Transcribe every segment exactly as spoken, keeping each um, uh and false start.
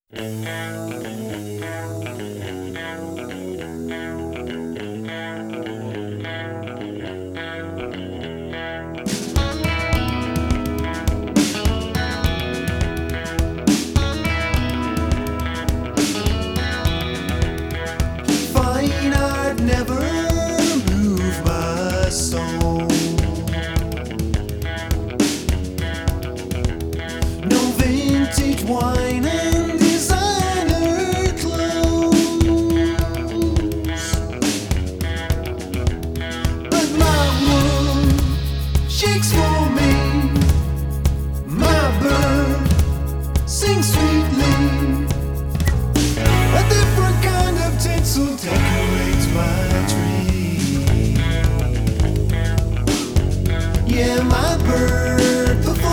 Fine art never moved my soul. No vintage wine and designer clothes, but my world shakes for me. My bird sings sweetly. A different kind of tinsel decorates my tree. Yeah, my bird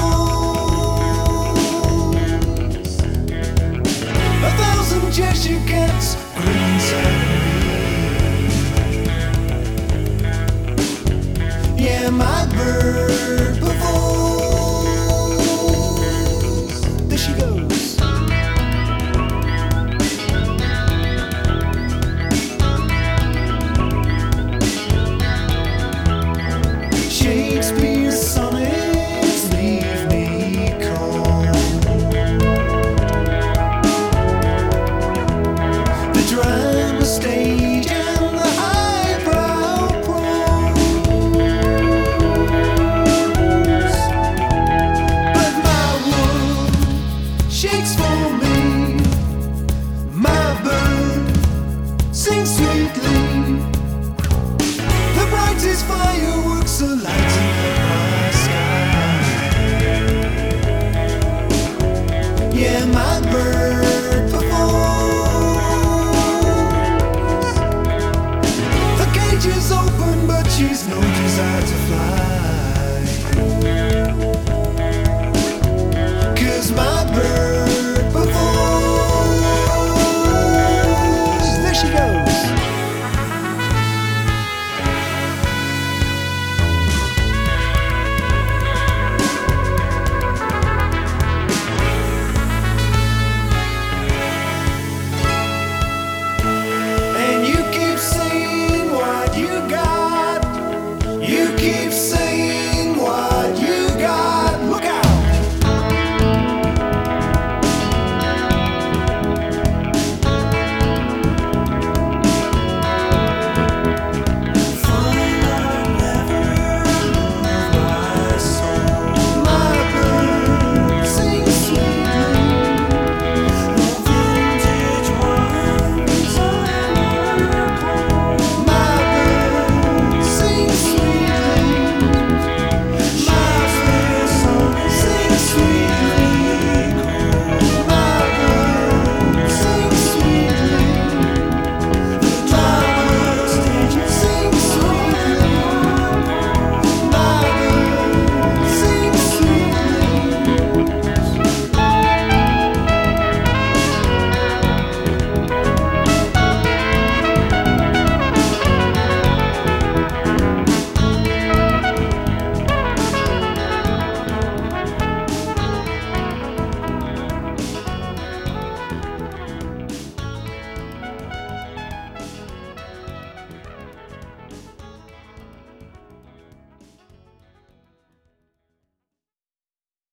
performs. A thousand Cheshire cats grin inside of me. Yeah, my bird performs. There she goes. Shakespeare's sonnets leave me calm. The drama stage and the highbrow prose, but my world shakes for me. My bird sings sweetly. The brightest fireworks are lighting up